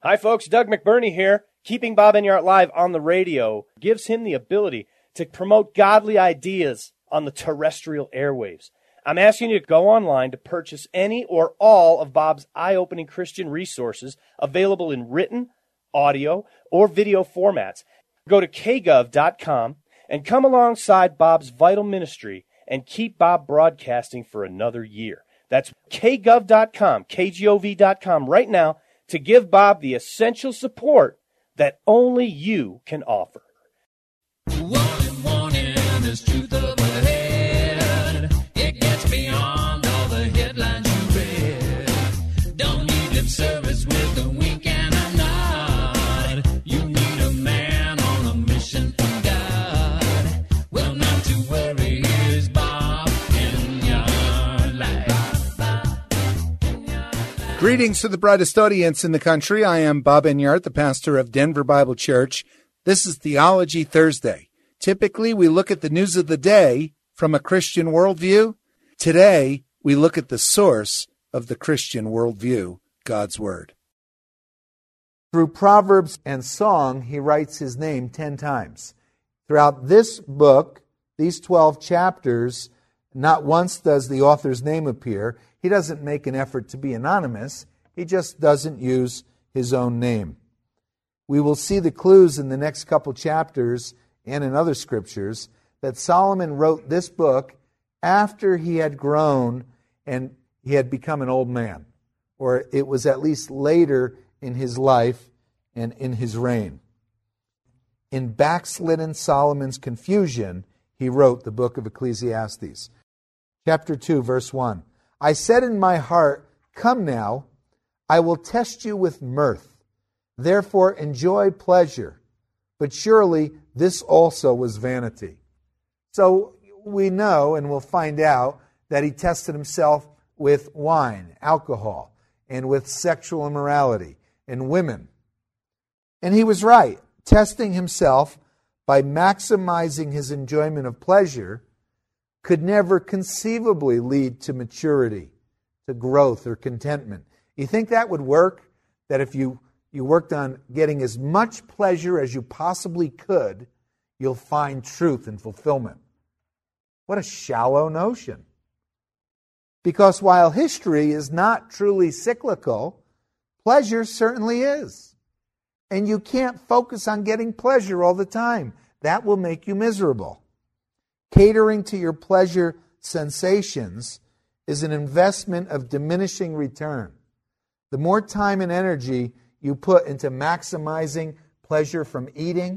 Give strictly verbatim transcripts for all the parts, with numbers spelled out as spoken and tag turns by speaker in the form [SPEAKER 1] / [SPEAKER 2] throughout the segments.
[SPEAKER 1] Hi folks, Doug McBurney here. Keeping Bob Enyart Live on the radio gives him the ability to promote godly ideas on the terrestrial airwaves. I'm asking you to go online to purchase any or all of Bob's eye-opening Christian resources available in written, audio, or video formats. Go to k gov dot com and come alongside Bob's vital ministry and keep Bob broadcasting for another year. That's k gov dot com, k gov dot com right now to give Bob the essential support that only you can offer.
[SPEAKER 2] Warning, warning, there's truth up ahead. It gets beyond all the headlines you read. Don't need lip service with a wink and a nod. You need a man on a mission from God. Well, not to worry, here's Bob Enyart Live.
[SPEAKER 3] Greetings to the brightest audience in the country. I am Bob Enyart, the pastor of Denver Bible Church. This is Theology Thursday. Typically, we look at the news of the day from a Christian worldview. Today, we look at the source of the Christian worldview, God's Word.
[SPEAKER 4] Through Proverbs and song, he writes his name ten times. Throughout this book, these twelve chapters, not once does the author's name appear. He doesn't make an effort to be anonymous. He just doesn't use his own name. We will see the clues in the next couple chapters and in other scriptures that Solomon wrote this book after he had grown and he had become an old man, or it was at least later in his life and in his reign. In backslidden Solomon's confusion, he wrote the book of Ecclesiastes. Chapter two, verse one. I said in my heart, come now, I will test you with mirth. Therefore enjoy pleasure. But surely this also was vanity. So we know, and we'll find out, that he tested himself with wine, alcohol, and with sexual immorality, and women. And he was right. Testing himself by maximizing his enjoyment of pleasure could never conceivably lead to maturity, to growth, or contentment. You think that would work? That if you You worked on getting as much pleasure as you possibly could, you'll find truth and fulfillment. What a shallow notion. Because while history is not truly cyclical, pleasure certainly is. And you can't focus on getting pleasure all the time. That will make you miserable. Catering to your pleasure sensations is an investment of diminishing return. The more time and energy you put into maximizing pleasure from eating,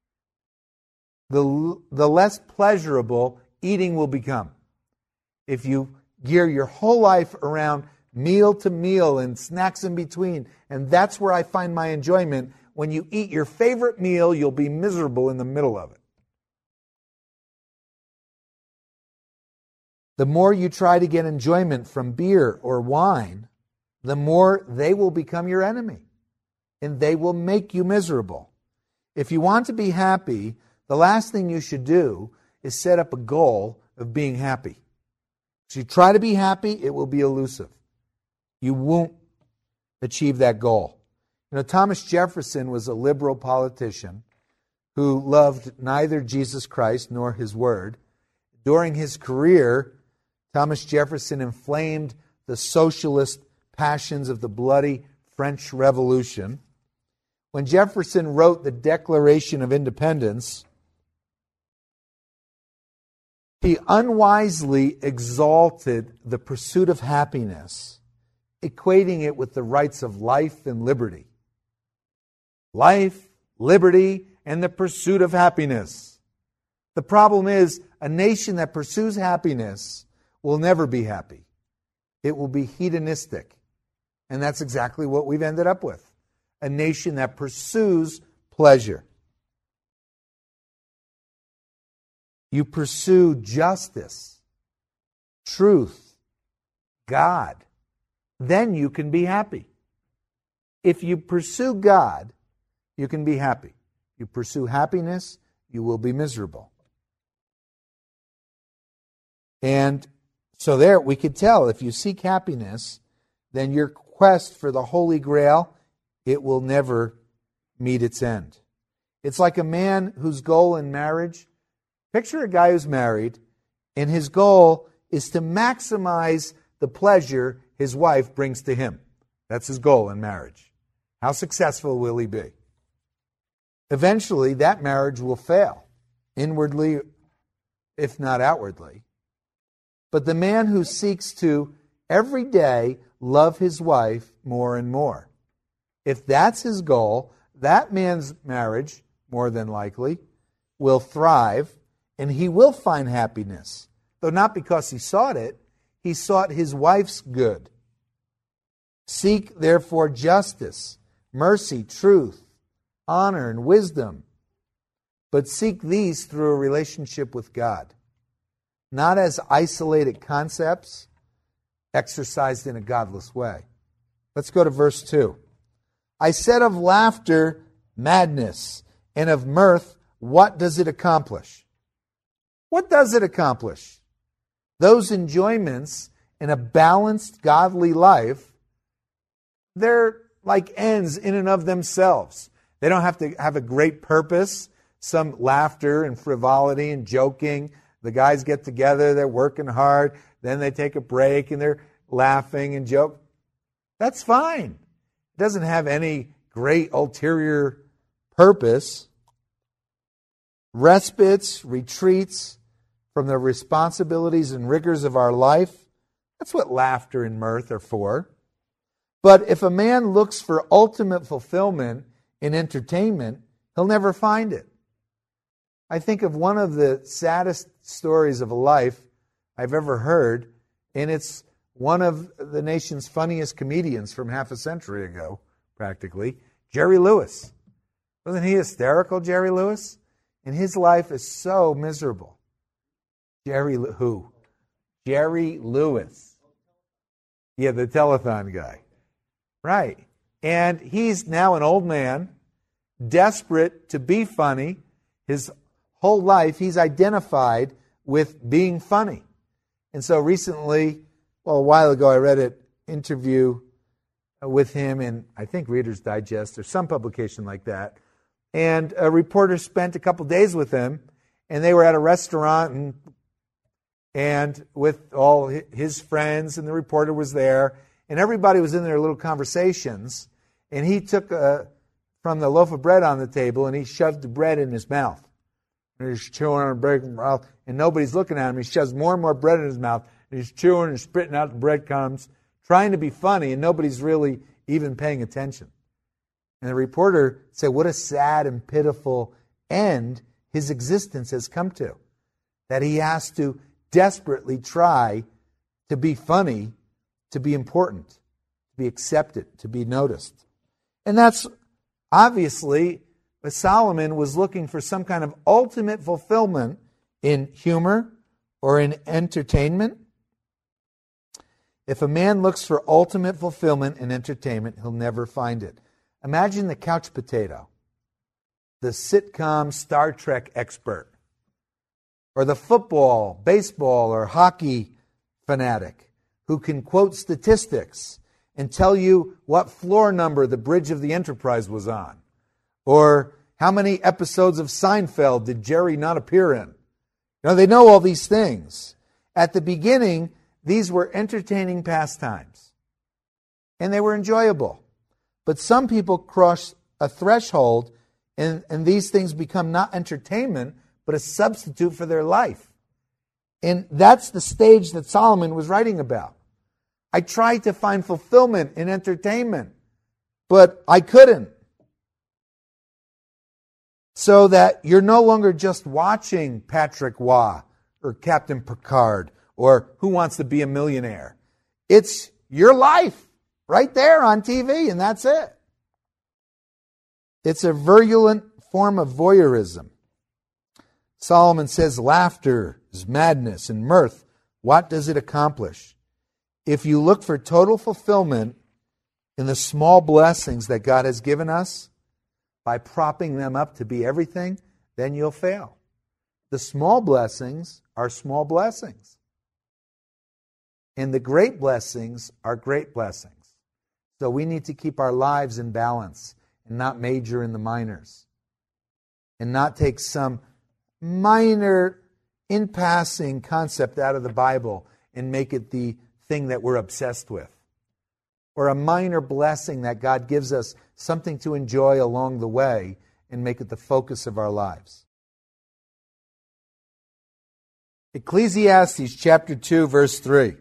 [SPEAKER 4] the, the less pleasurable eating will become. If you gear your whole life around meal to meal and snacks in between, and that's where I find my enjoyment, when you eat your favorite meal, you'll be miserable in the middle of it. The more you try to get enjoyment from beer or wine, the more they will become your enemy. And they will make you miserable. If you want to be happy, the last thing you should do is set up a goal of being happy. If you try to be happy, it will be elusive. You won't achieve that goal. You know, Thomas Jefferson was a liberal politician who loved neither Jesus Christ nor his word. During his career, Thomas Jefferson inflamed the socialist passions of the bloody French Revolution. When Jefferson wrote the Declaration of Independence, he unwisely exalted the pursuit of happiness, equating it with the rights of life and liberty. Life, liberty, and the pursuit of happiness. The problem is, a nation that pursues happiness will never be happy. It will be hedonistic. And that's exactly what we've ended up with. A nation that pursues pleasure. You pursue justice, truth, God, then you can be happy. If you pursue God, you can be happy. You pursue happiness, you will be miserable. And so there we could tell, if you seek happiness, then your quest for the Holy Grail it will never meet its end. It's like a man whose goal in marriage, picture a guy who's married, and his goal is to maximize the pleasure his wife brings to him. That's his goal in marriage. How successful will he be? Eventually, that marriage will fail, inwardly, if not outwardly. But the man who seeks to every day love his wife more and more, if that's his goal, that man's marriage, more than likely, will thrive, and he will find happiness. Though not because he sought it, he sought his wife's good. Seek, therefore, justice, mercy, truth, honor, and wisdom. But seek these through a relationship with God, not as isolated concepts exercised in a godless way. Let's go to verse two. I said of laughter, madness, and of mirth, what does it accomplish? What does it accomplish? Those enjoyments in a balanced, godly life, they're like ends in and of themselves. They don't have to have a great purpose, some laughter and frivolity and joking. The guys get together, they're working hard, then they take a break and they're laughing and joke. That's fine. It doesn't have any great ulterior purpose. Respites, retreats from the responsibilities and rigors of our life, that's what laughter and mirth are for. But if a man looks for ultimate fulfillment in entertainment, he'll never find it. I think of one of the saddest stories of a life I've ever heard, and it's one of the nation's funniest comedians from half a century ago, practically, Jerry Lewis. Wasn't he hysterical, Jerry Lewis? And his life is so miserable. Jerry, who? Jerry Lewis. Yeah, the telethon guy. Right. And he's now an old man, desperate to be funny. His whole life, he's identified with being funny. And so recently, well, a while ago, I read an interview with him in, I think, Reader's Digest or some publication like that. And a reporter spent a couple days with him, and they were at a restaurant and and with all his friends, and the reporter was there, and everybody was in their little conversations, and he took a, from the loaf of bread on the table, and he shoved the bread in his mouth. And he's chewing on the bread in his mouth, and nobody's looking at him. He shoves more and more bread in his mouth, and he's chewing and spitting out the breadcrumbs, trying to be funny, and nobody's really even paying attention. And the reporter said, what a sad and pitiful end his existence has come to, that he has to desperately try to be funny, to be important, to be accepted, to be noticed. And that's obviously what Solomon was looking for, some kind of ultimate fulfillment in humor or in entertainment. If a man looks for ultimate fulfillment in entertainment, he'll never find it. Imagine the couch potato, the sitcom Star Trek expert, or the football, baseball, or hockey fanatic who can quote statistics and tell you what floor number the bridge of the Enterprise was on, or how many episodes of Seinfeld did Jerry not appear in. You know, they know all these things. At the beginning, these were entertaining pastimes, and they were enjoyable. But some people cross a threshold, and, and these things become not entertainment, but a substitute for their life. And that's the stage that Solomon was writing about. I tried to find fulfillment in entertainment, but I couldn't. So that you're no longer just watching Patrick Waugh or Captain Picard or Who Wants to Be a Millionaire. It's your life right there on T V, and that's it. It's a virulent form of voyeurism. Solomon says laughter is madness and mirth. What does it accomplish? If you look for total fulfillment in the small blessings that God has given us, by propping them up to be everything, then you'll fail. The small blessings are small blessings. And the great blessings are great blessings. So we need to keep our lives in balance and not major in the minors. And not take some minor, in passing concept out of the Bible and make it the thing that we're obsessed with. Or a minor blessing that God gives us, something to enjoy along the way, and make it the focus of our lives. Ecclesiastes chapter two, verse three.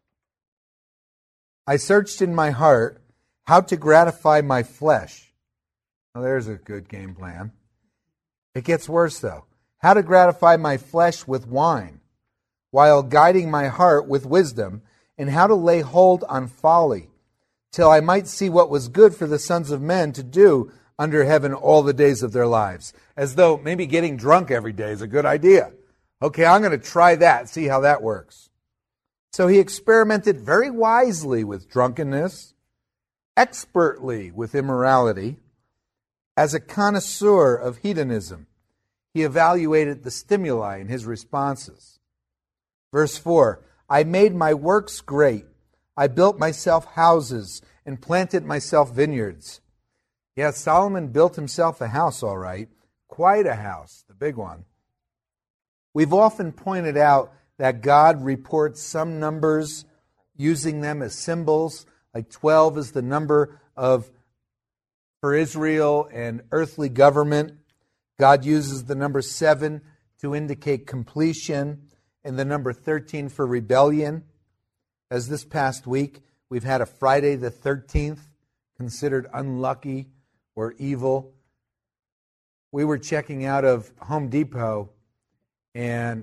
[SPEAKER 4] I searched in my heart how to gratify my flesh. Well, there's a good game plan. It gets worse, though. How to gratify my flesh with wine, while guiding my heart with wisdom, and how to lay hold on folly, till I might see what was good for the sons of men to do under heaven all the days of their lives. As though maybe getting drunk every day is a good idea. Okay, I'm going to try that, see how that works. So he experimented very wisely with drunkenness, expertly with immorality. As a connoisseur of hedonism, he evaluated the stimuli in his responses. Verse four, I made my works great. I built myself houses and planted myself vineyards. Yes, Solomon built himself a house, all right. Quite a house, the big one. We've often pointed out that God reports some numbers using them as symbols, like twelve is the number of for Israel and earthly government. God uses the number seven to indicate completion, and the number thirteen for rebellion. As this past week, we've had a Friday the thirteenth, considered unlucky or evil. We were checking out of Home Depot and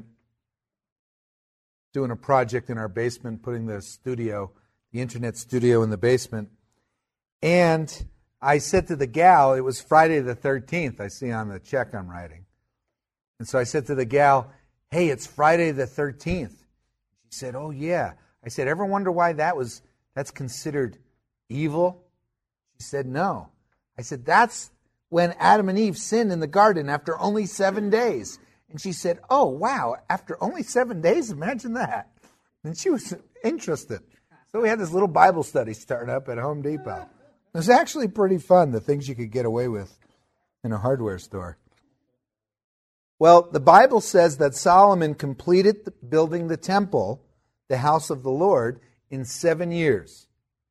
[SPEAKER 4] doing a project in our basement, putting the studio, the internet studio in the basement. And I said to the gal, it was Friday the thirteenth, I see on the check I'm writing. And so I said to the gal, hey, it's Friday the thirteenth. She said, oh yeah. I said, ever wonder why that was, that's considered evil? She said, no. I said, that's when Adam and Eve sinned in the garden after only seven days. And she said, oh, wow, after only seven days? Imagine that. And she was interested. So we had this little Bible study start up at Home Depot. It was actually pretty fun, the things you could get away with in a hardware store. Well, the Bible says that Solomon completed the, building the temple, the house of the Lord, in seven years.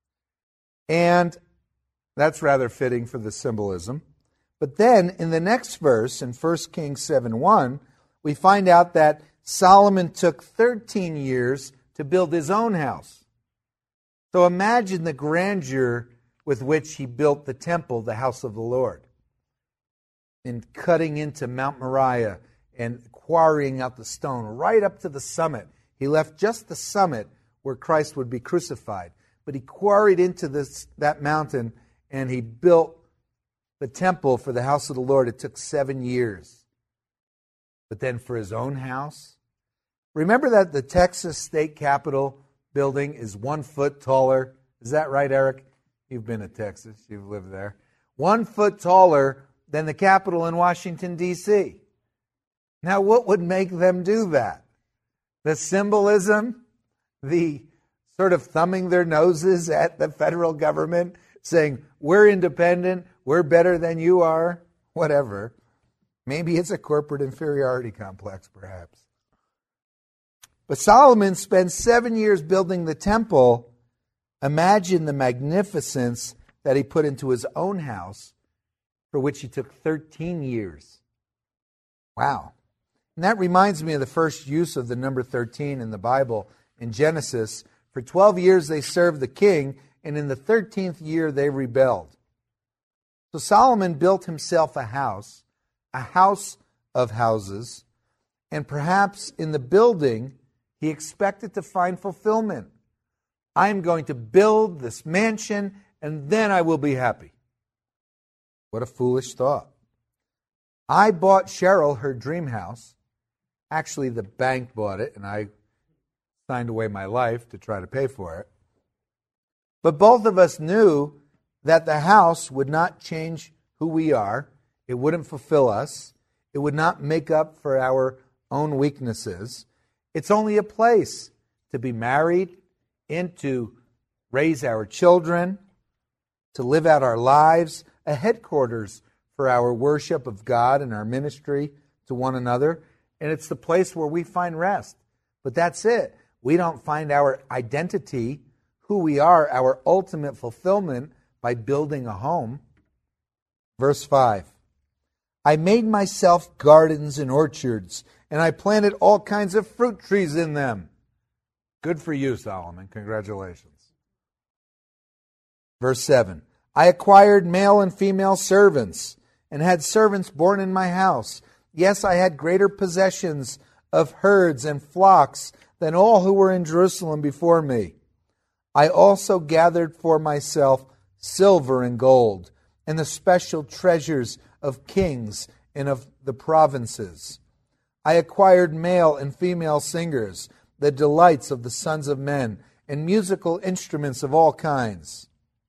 [SPEAKER 4] And that's rather fitting for the symbolism. But then in the next verse, in First Kings seven one, we find out that Solomon took thirteen years to build his own house. So imagine the grandeur with which he built the temple, the house of the Lord. In cutting into Mount Moriah and quarrying out the stone right up to the summit. He left just the summit where Christ would be crucified. But he quarried into this that mountain and he built the temple for the house of the Lord. It took seven years. But then for his own house, remember that the Texas State Capitol building is one foot taller. Is that right, Eric? You've been to Texas. You've lived there. One foot taller than the Capitol in Washington, D C Now, what would make them do that? The symbolism, the sort of thumbing their noses at the federal government, saying, we're independent, we're better than you are, whatever. Maybe it's a corporate inferiority complex, perhaps. But Solomon spent seven years building the temple. Imagine the magnificence that he put into his own house, for which he took thirteen years. Wow. And that reminds me of the first use of the number thirteen in the Bible in Genesis. For twelve years they served the king, and in the thirteenth year they rebelled. So Solomon built himself a house, a house of houses, and perhaps in the building he expected to find fulfillment. I'm going to build this mansion, and then I will be happy. What a foolish thought. I bought Cheryl her dream house. Actually, the bank bought it, and I signed away my life to try to pay for it. But both of us knew that the house would not change who we are. It wouldn't fulfill us. It would not make up for our own weaknesses. It's only a place to be married and to raise our children, to live out our lives, a headquarters for our worship of God and our ministry to one another. And it's the place where we find rest. But that's it. We don't find our identity, who we are, our ultimate fulfillment by building a home. Verse five. I made myself gardens and orchards, and I planted all kinds of fruit trees in them. Good for you, Solomon. Congratulations. Verse seven. I acquired male and female servants, and had servants born in my house. Yes, I had greater possessions of herds and flocks than all who were in Jerusalem before me. I also gathered for myself silver and gold, and the special treasures of kings and of the provinces. I acquired male and female singers, the delights of the sons of men, and musical instruments of all kinds.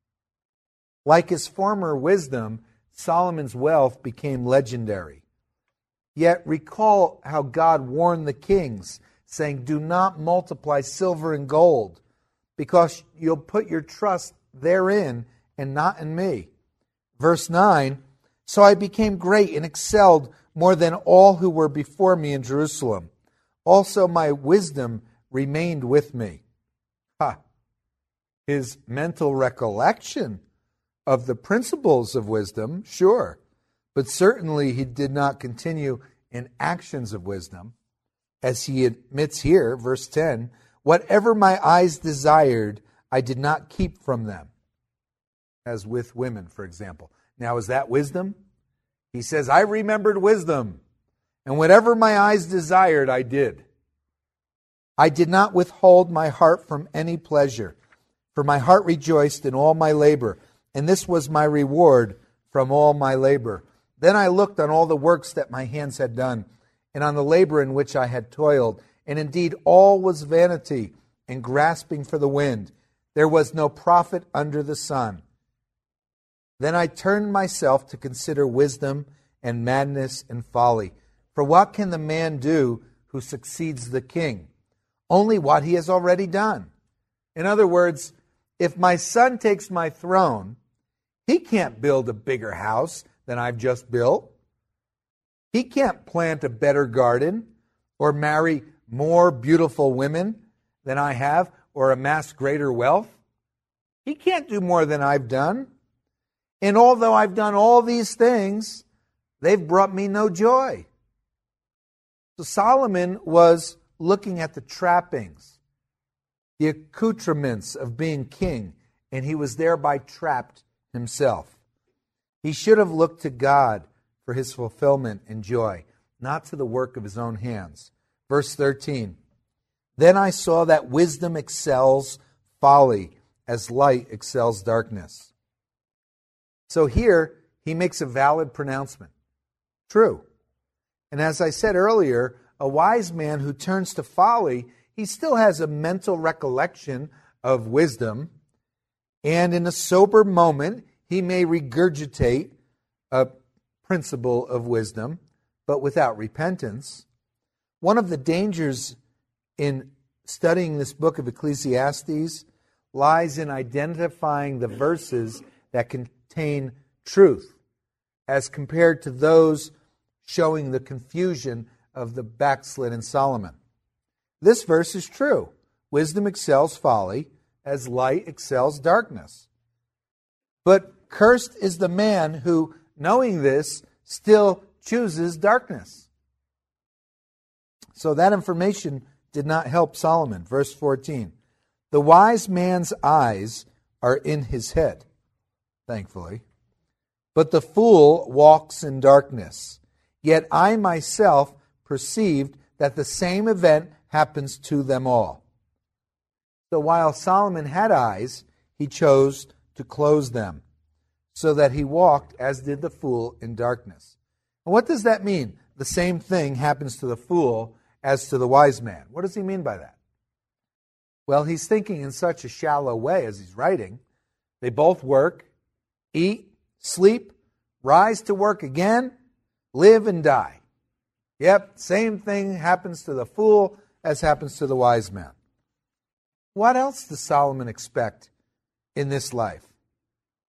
[SPEAKER 4] Like his former wisdom, Solomon's wealth became legendary. Yet recall how God warned the kings, saying, do not multiply silver and gold, because you'll put your trust therein and not in me. Verse nine, so I became great and excelled more than all who were before me in Jerusalem. Also my wisdom remained with me. Ha! His mental recollection of the principles of wisdom, sure, but certainly he did not continue in actions of wisdom, as he admits here, verse ten, whatever my eyes desired, I did not keep from them. As with women, for example. Now, is that wisdom? He says, I remembered wisdom, and whatever my eyes desired, I did. I did not withhold my heart from any pleasure, for my heart rejoiced in all my labor, and this was my reward from all my labor. Then I looked on all the works that my hands had done, and on the labor in which I had toiled, and indeed all was vanity and grasping for the wind. There was no profit under the sun. Then I turned myself to consider wisdom and madness and folly. For what can the man do who succeeds the king? Only what he has already done. In other words, if my son takes my throne, he can't build a bigger house than I've just built. He can't plant a better garden or marry more beautiful women than I have or amass greater wealth. He can't do more than I've done. And although I've done all these things, they've brought me no joy. So Solomon was looking at the trappings, the accoutrements of being king, and he was thereby trapped himself. He should have looked to God for his fulfillment and joy, not to the work of his own hands. Verse thirteen, then I saw that wisdom excels folly, as light excels darkness. So here, he makes a valid pronouncement. True. And as I said earlier, a wise man who turns to folly, he still has a mental recollection of wisdom, and in a sober moment, he may regurgitate a principle of wisdom, but without repentance. One of the dangers in studying this book of Ecclesiastes lies in identifying the verses that contain truth as compared to those showing the confusion of the backslidden Solomon. This verse is true. Wisdom excels folly, as light excels darkness. But cursed is the man who, knowing this, still chooses darkness. So that information did not help Solomon. Verse fourteen. The wise man's eyes are in his head, thankfully, but the fool walks in darkness. Yet I myself perceived that the same event happens to them all. So while Solomon had eyes, he chose to close them, so that he walked as did the fool in darkness. And what does that mean? The same thing happens to the fool as to the wise man. What does he mean by that? Well, he's thinking in such a shallow way as he's writing. They both work, eat, sleep, rise to work again, live and die. Yep, same thing happens to the fool as happens to the wise man. What else does Solomon expect in this life?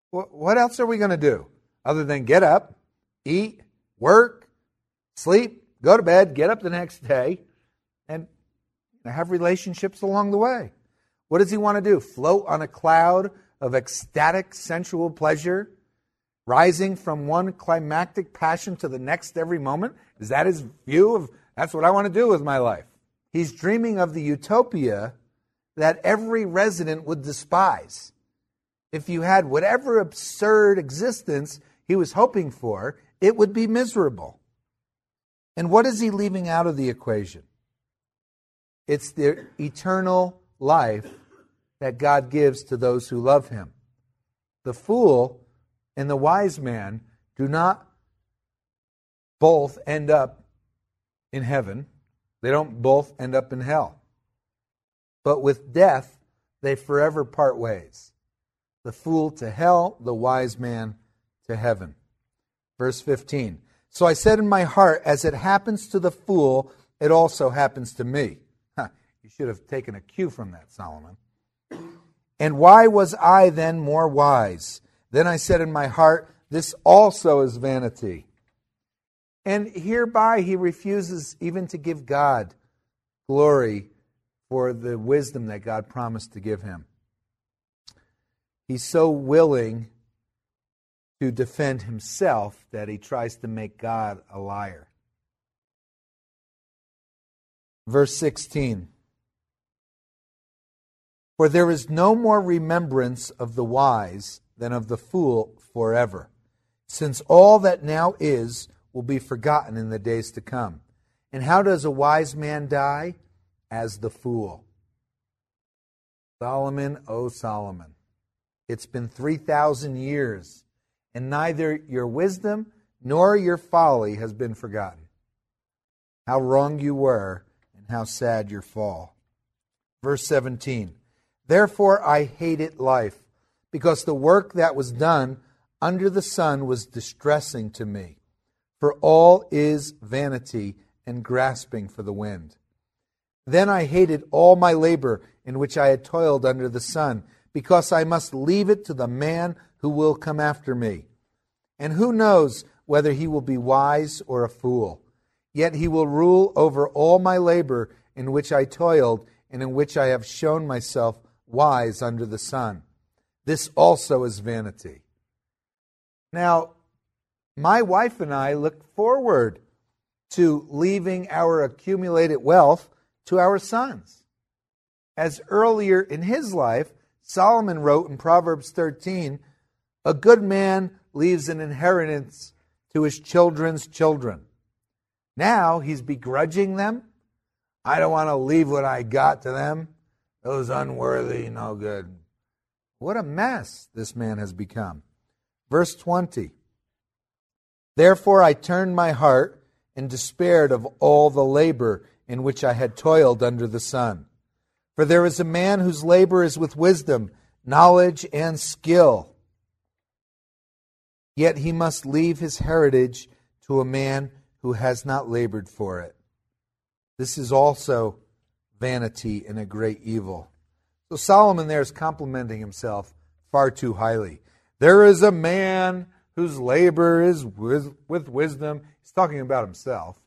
[SPEAKER 4] What else are we going to do other than get up, eat, work, sleep, go to bed, get up the next day, and have relationships along the way? What does he want to do? Float on a cloud of ecstatic sensual pleasure, rising from one climactic passion to the next every moment? Is that his view of, that's what I want to do with my life? He's dreaming of the utopia that every resident would despise. If you had whatever absurd existence he was hoping for, it would be miserable. And what is he leaving out of the equation? It's the eternal life that God gives to those who love him. The fool and the wise man do not both end up in heaven. They don't both end up in hell. But with death, they forever part ways. The fool to hell, the wise man to heaven. Verse fifteen. So I said in my heart, as it happens to the fool, it also happens to me. Huh, you should have taken a cue from that, Solomon. And why was I then more wise? Then I said in my heart, this also is vanity. And hereby he refuses even to give God glory for the wisdom that God promised to give him. He's so willing to defend himself that he tries to make God a liar. Verse sixteen. For there is no more remembrance of the wise than of the fool forever, since all that now is will be forgotten in the days to come. And how does a wise man die? As the fool. Solomon, O Solomon, it's been three thousand years, and neither your wisdom nor your folly has been forgotten. How wrong you were, and how sad your fall. Verse seventeen. Therefore I hated life, because the work that was done under the sun was distressing to me. For all is vanity and grasping for the wind. Then I hated all my labor in which I had toiled under the sun, because I must leave it to the man who will come after me. And who knows whether he will be wise or a fool? Yet he will rule over all my labor in which I toiled, and in which I have shown myself wise under the sun. This also is vanity. Now, my wife and I look forward to leaving our accumulated wealth to our sons. As earlier in his life, Solomon wrote in Proverbs thirteen, a good man leaves an inheritance to his children's children. Now he's begrudging them. I don't want to leave what I got to them. Those unworthy, no good. What a mess this man has become. Verse twenty. Therefore I turned my heart and despaired of all the labor in which I had toiled under the sun. For there is a man whose labor is with wisdom, knowledge, and skill. Yet he must leave his heritage to a man who has not labored for it. This is also vanity and a great evil. So Solomon there is complimenting himself far too highly. There is a man whose labor is with, with wisdom. He's talking about himself.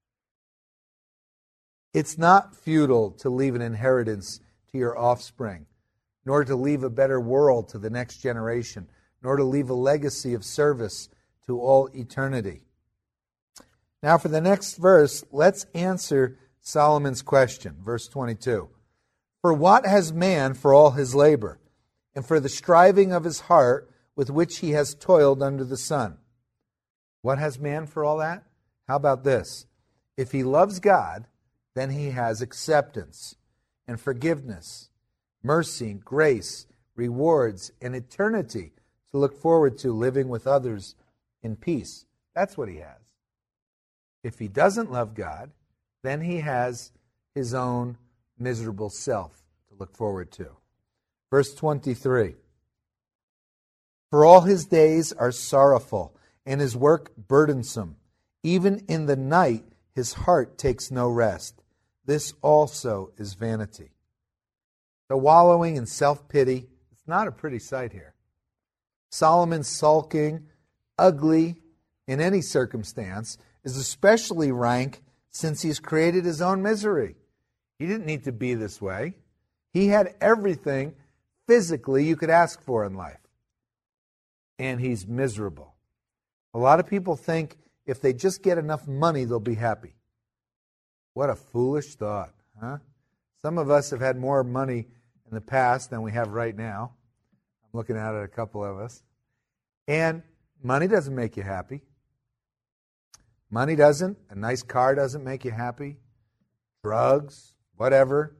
[SPEAKER 4] It's not futile to leave an inheritance to your offspring, nor to leave a better world to the next generation, nor to leave a legacy of service to all eternity. Now for the next verse, let's answer Solomon's question. Verse twenty-two. For what has man for all his labor, and for the striving of his heart with which he has toiled under the sun? What has man for all that? How about this? If he loves God, then he has acceptance and forgiveness, mercy, grace, rewards, and eternity to look forward to, living with others in peace. That's what he has. If he doesn't love God, then he has his own miserable self to look forward to. Verse twenty-three. For all his days are sorrowful, and his work burdensome. Even in the night his heart takes no rest. This also is vanity. The wallowing in self-pity, it's not a pretty sight here. Solomon sulking, ugly in any circumstance, is especially rank since he's created his own misery. He didn't need to be this way. He had everything physically you could ask for in life. And he's miserable. A lot of people think if they just get enough money, they'll be happy. What a foolish thought, huh? Some of us have had more money in the past than we have right now. I'm looking at it, a couple of us. And money doesn't make you happy. Money doesn't. A nice car doesn't make you happy. Drugs, whatever.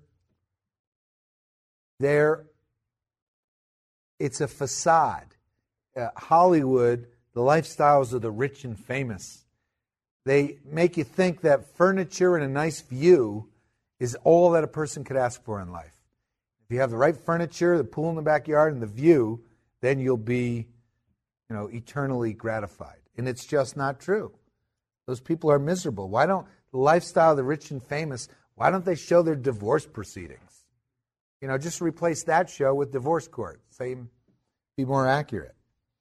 [SPEAKER 4] There, it's a facade. Uh, Hollywood, the lifestyles of the rich and famous, they make you think that furniture and a nice view is all that a person could ask for in life. If you have the right furniture, the pool in the backyard, and the view, then you'll be, you know, eternally gratified. And it's just not true. Those people are miserable. Why don't the lifestyle of the rich and famous, why don't they show their divorce proceedings? You know, just replace that show with divorce court. Same, be more accurate.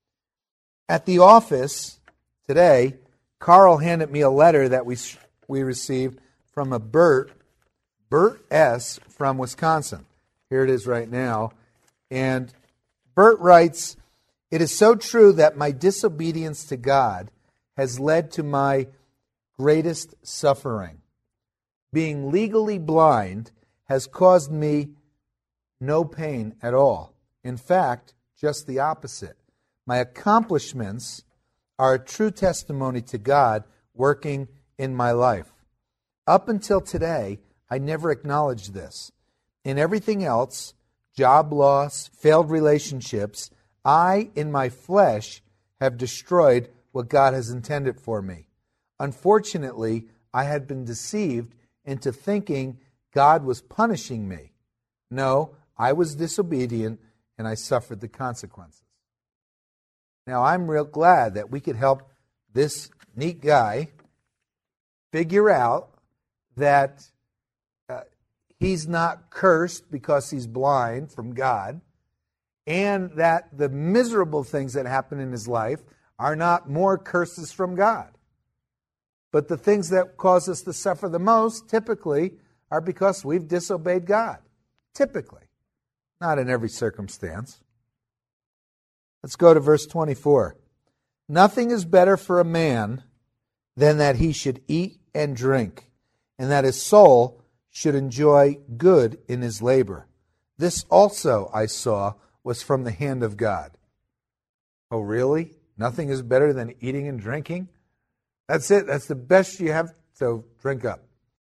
[SPEAKER 4] At the office today, Carl handed me a letter that we we received from a Bert, Bert S. from Wisconsin. Here it is right now. And Bert writes, "It is so true that my disobedience to God has led to my greatest suffering. Being legally blind has caused me no pain at all. In fact, just the opposite. My accomplishments are a true testimony to God working in my life. Up until today, I never acknowledged this. In everything else, job loss, failed relationships, I, in my flesh, have destroyed what God has intended for me. Unfortunately, I had been deceived into thinking God was punishing me. No, I was disobedient and I suffered the consequences." Now, I'm real glad that we could help this neat guy figure out that uh, he's not cursed because he's blind from God, and that the miserable things that happen in his life are not more curses from God. But the things that cause us to suffer the most, typically, are because we've disobeyed God. Typically. Not in every circumstance. Let's go to verse twenty-four. "Nothing is better for a man than that he should eat and drink, and that his soul should enjoy good in his labor. This also I saw was from the hand of God." Oh, really? Nothing is better than eating and drinking? That's it. That's the best you have, so drink up.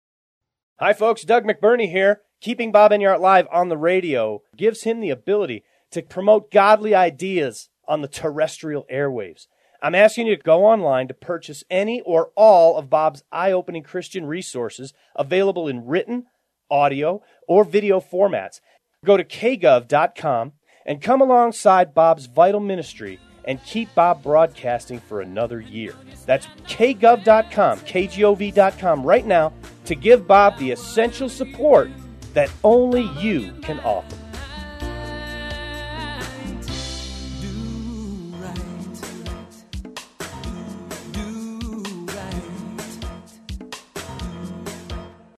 [SPEAKER 1] Hi, folks. Doug McBurney here. Keeping Bob Enyart Live on the radio gives him the ability to promote godly ideas on the terrestrial airwaves. I'm asking you to go online to purchase any or all of Bob's eye-opening Christian resources available in written, audio, or video formats. Go to k gov dot com and come alongside Bob's vital ministry and keep Bob broadcasting for another year. That's k gov dot com, k gov dot com right now to give Bob the essential support that only you can offer.